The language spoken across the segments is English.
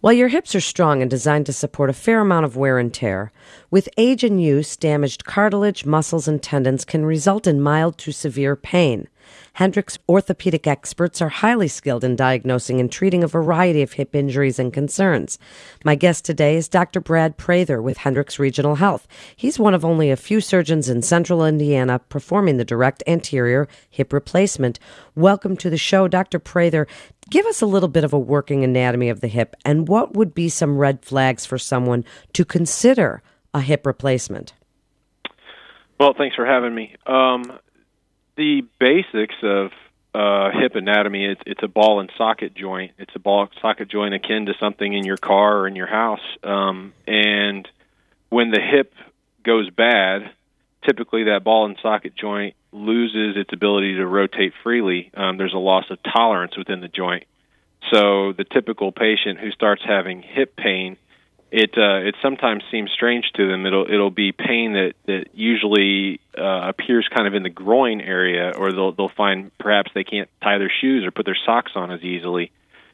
While your hips are strong and designed to support a fair amount of wear and tear, with age and use, damaged cartilage, muscles, and tendons can result in mild to severe pain. Hendricks orthopedic experts are highly skilled in diagnosing and treating a variety of hip injuries and concerns. My guest today is Dr. Brad Prather with Hendricks Regional Health. He's one of only a few surgeons in central Indiana performing the direct anterior hip replacement. Welcome to the show, Dr. Prather. Give us a little bit of a working anatomy of the hip, and what would be some red flags for someone to consider a hip replacement? Well, thanks for having me. The basics of hip anatomy, it's a ball and socket joint. It's a ball and socket joint akin to something in your car or in your house. And when the hip goes bad, typically that ball and socket joint loses its ability to rotate freely. There's a loss of tolerance within the joint. So the typical patient who starts having hip pain, it sometimes seems strange to them. It'll be pain that usually appears kind of in the groin area, or they'll find perhaps they can't tie their shoes or put their socks on as easily.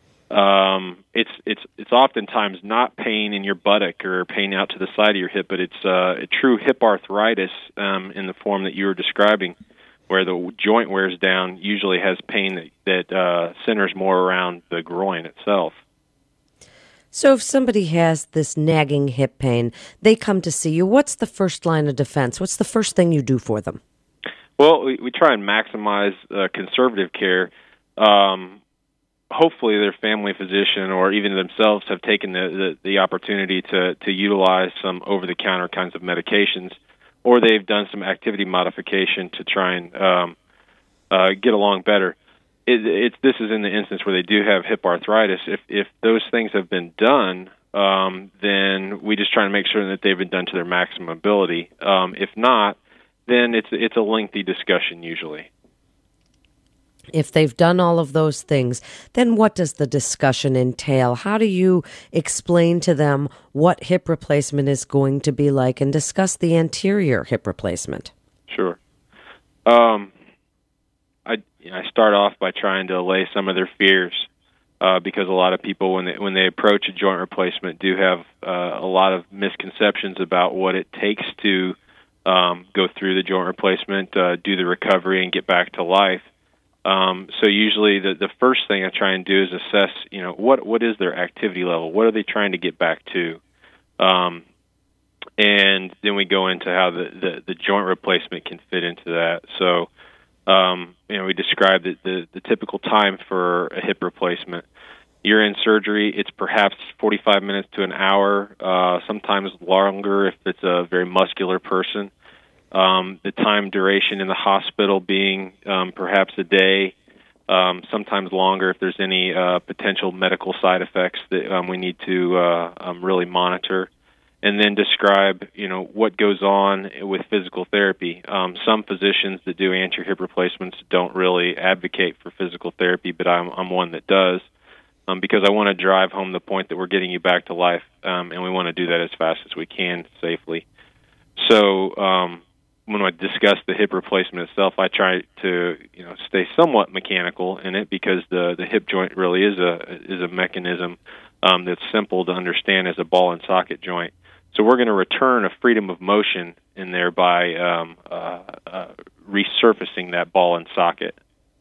It's oftentimes not pain in your buttock or pain out to the side of your hip, but it's a true hip arthritis in the form that you were describing, where the joint wears down. Usually has pain that centers more around the groin itself. So if somebody has this nagging hip pain, they come to see you. What's the first line of defense? What's the first thing you do for them? Well, we try and maximize conservative care. Hopefully their family physician or even themselves have taken the opportunity to utilize some over-the-counter kinds of medications, or they've done some activity modification to try and get along better. This is in the instance where they do have hip arthritis. If those things have been done, then we just try to make sure that they've been done to their maximum ability. If not, then it's a lengthy discussion usually. If they've done all of those things, then what does the discussion entail? How do you explain to them what hip replacement is going to be like and discuss the anterior hip replacement? Sure. I start off by trying to allay some of their fears because a lot of people, when they approach a joint replacement, do have a lot of misconceptions about what it takes to go through the joint replacement, do the recovery, and get back to life. So usually the first thing I try and do is assess, what is their activity level? What are they trying to get back to? And then we go into how the joint replacement can fit into that. So, we describe the typical time for a hip replacement. You're in surgery, it's perhaps 45 minutes to an hour, sometimes longer if it's a very muscular person. The time duration in the hospital being perhaps a day, sometimes longer if there's any potential medical side effects that we need to really monitor. And then describe, what goes on with physical therapy. Some physicians that do anterior hip replacements don't really advocate for physical therapy, but I'm one that does, because I want to drive home the point that we're getting you back to life, and we want to do that as fast as we can safely. So when I discuss the hip replacement itself, I try to stay somewhat mechanical in it, because the hip joint really is a mechanism that's simple to understand as a ball and socket joint. So we're going to return a freedom of motion in there by resurfacing that ball and socket.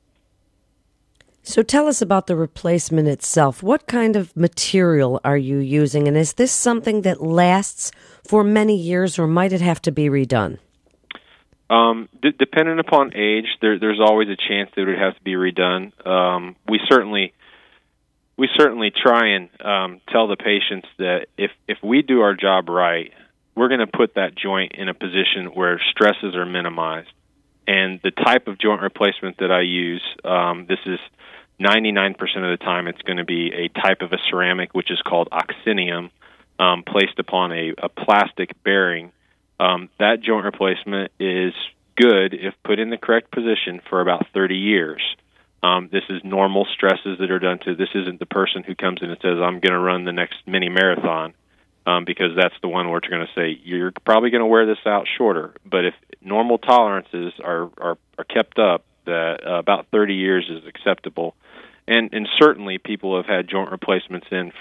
So tell us about the replacement itself. What kind of material are you using, and is this something that lasts for many years, or might it have to be redone? Depending upon age, there's always a chance that it would have to be redone. We certainly try and tell the patients that if we do our job right, we're going to put that joint in a position where stresses are minimized. And the type of joint replacement that I use, this is 99% of the time it's going to be a type of a ceramic, which is called oxinium, placed upon a plastic bearing. That joint replacement is good if put in the correct position for about 30 years. This is normal stresses that are done to. This isn't the person who comes in and says, I'm going to run the next mini marathon, because that's the one where we're going to say, you're probably going to wear this out shorter. But if normal tolerances are kept up, that about 30 years is acceptable. And certainly people have had joint replacements in for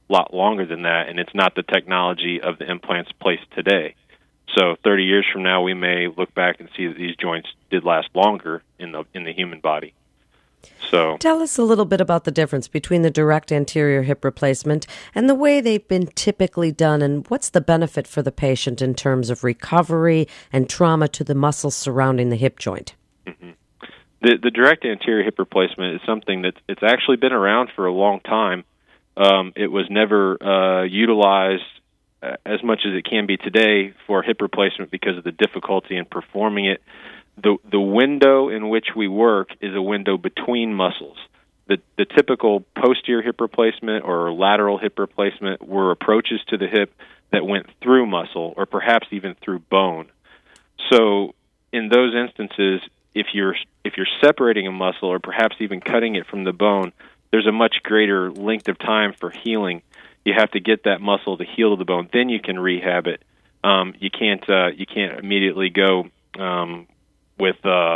lot longer than that, and it's not the technology of the implants placed today. So 30 years from now, we may look back and see that these joints did last longer in the human body. So, tell us a little bit about the difference between the direct anterior hip replacement and the way they've been typically done, and what's the benefit for the patient in terms of recovery and trauma to the muscles surrounding the hip joint. Mm-hmm. The direct anterior hip replacement is something that it's actually been around for a long time. It was never utilized as much as it can be today for hip replacement because of the difficulty in performing it. The window in which we work is a window between muscles. The typical posterior hip replacement or lateral hip replacement were approaches to the hip that went through muscle or perhaps even through bone. So in those instances, if you're separating a muscle or perhaps even cutting it from the bone, there's a much greater length of time for healing. You have to get that muscle to heal to the bone. Then you can rehab it. You can't immediately go with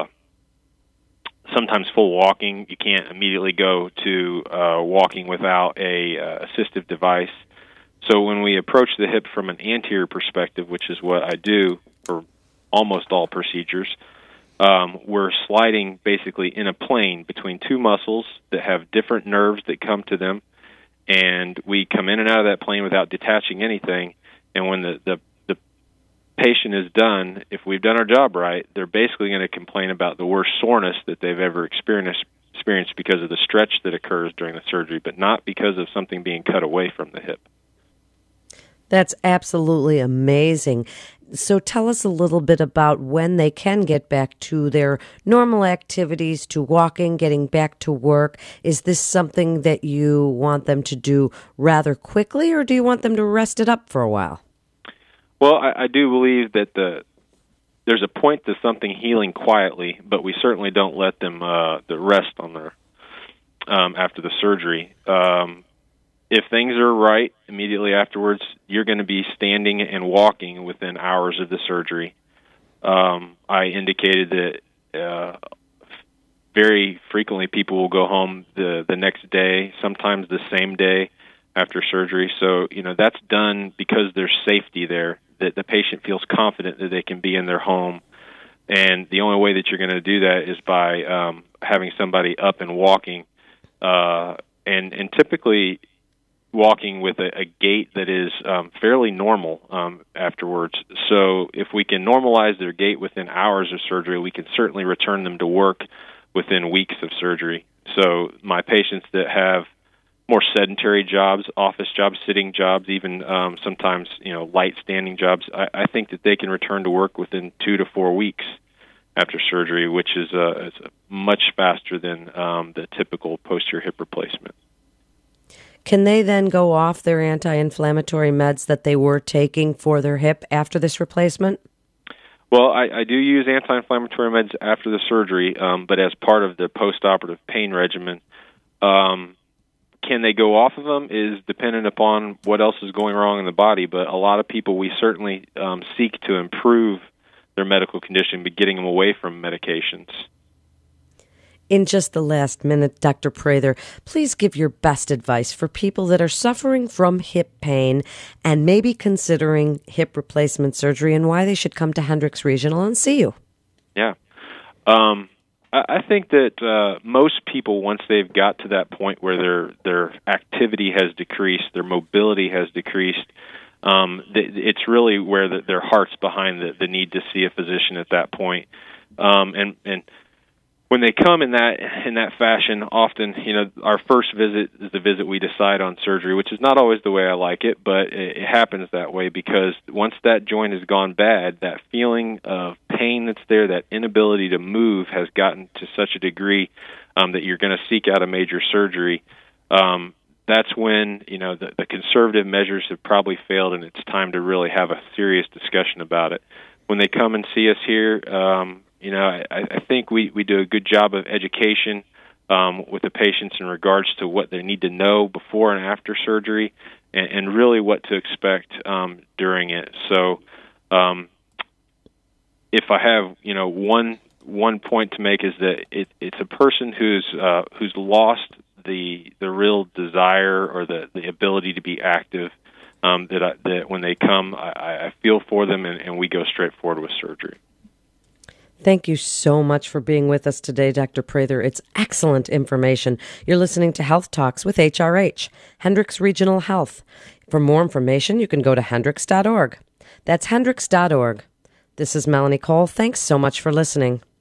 sometimes full walking. You can't immediately go to walking without a assistive device. So when we approach the hip from an anterior perspective, which is what I do for almost all procedures, we're sliding basically in a plane between two muscles that have different nerves that come to them, and we come in and out of that plane without detaching anything. And when the patient is done, if we've done our job right, they're basically going to complain about the worst soreness that they've ever experienced because of the stretch that occurs during the surgery, but not because of something being cut away from the hip. That's absolutely amazing. So tell us a little bit about when they can get back to their normal activities, to walking, getting back to work. Is this something that you want them to do rather quickly, or do you want them to rest it up for a while? Well, I do believe that there's a point to something healing quietly, but we certainly don't let them the rest on their after the surgery. If things are right immediately afterwards, you're going to be standing and walking within hours of the surgery. I indicated that very frequently people will go home the next day, sometimes the same day after surgery. So, that's done because there's safety there, that the patient feels confident that they can be in their home. And the only way that you're going to do that is by having somebody up and walking, and typically walking with a gait that is fairly normal afterwards. So if we can normalize their gait within hours of surgery, we can certainly return them to work within weeks of surgery. So my patients that have more sedentary jobs, office jobs, sitting jobs, even sometimes light standing jobs, I think that they can return to work within 2 to 4 weeks after surgery, which is much faster than the typical posterior hip replacement. Can they then go off their anti-inflammatory meds that they were taking for their hip after this replacement? Well, I do use anti-inflammatory meds after the surgery, but as part of the post-operative pain regimen. Can they go off of them is dependent upon what else is going wrong in the body, but a lot of people, we certainly seek to improve their medical condition by getting them away from medications. In just the last minute, Dr. Prather, please give your best advice for people that are suffering from hip pain and maybe considering hip replacement surgery and why they should come to Hendricks Regional and see you. Yeah. I think that most people, once they've got to that point where their activity has decreased, their mobility has decreased, it's really where their heart's behind the need to see a physician at that point. And when they come in that fashion, often, our first visit is the visit we decide on surgery, which is not always the way I like it, but it happens that way because once that joint has gone bad, that feeling of pain that's there, that inability to move has gotten to such a degree that you're going to seek out a major surgery. That's when, the conservative measures have probably failed and it's time to really have a serious discussion about it. When they come and see us here, I think we do a good job of education with the patients in regards to what they need to know before and after surgery and really what to expect during it. So if I have, one point to make is that it's a person who's lost the real desire or the ability to be active, that when they come, I feel for them, and we go straight forward with surgery. Thank you so much for being with us today, Dr. Prather. It's excellent information. You're listening to Health Talks with HRH, Hendricks Regional Health. For more information, you can go to hendricks.org. That's hendricks.org. This is Melanie Cole. Thanks so much for listening.